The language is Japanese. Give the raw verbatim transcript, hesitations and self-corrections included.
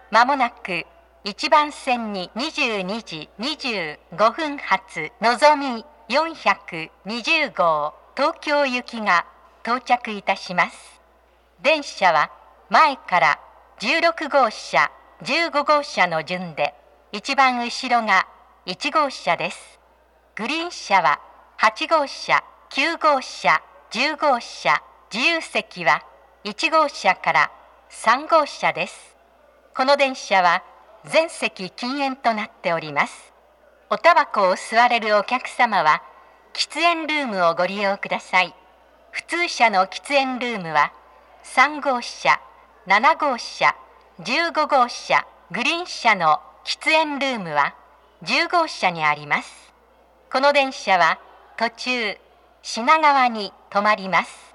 まもなくいちばん線ににじゅうにじにじゅうごふん発のぞみよんひゃくにじゅうごう東京行きが到着いたします。電車は前からじゅうろくごうしゃ、じゅうごごうしゃの順で、一番後ろがいちごうしゃです。グリーン車ははちごうしゃ、きゅうごうしゃ、じゅうごうしゃ、自由席はいちごうしゃからさんごうしゃです。この電車は全席禁煙となっております。おタバコを吸われるお客様は喫煙ルームをご利用ください。普通車の喫煙ルームはさんごうしゃ、ななごうしゃ、じゅうごごうしゃ、グリーン車の喫煙ルームはじゅうごうしゃにあります。この電車は途中品川に止まります。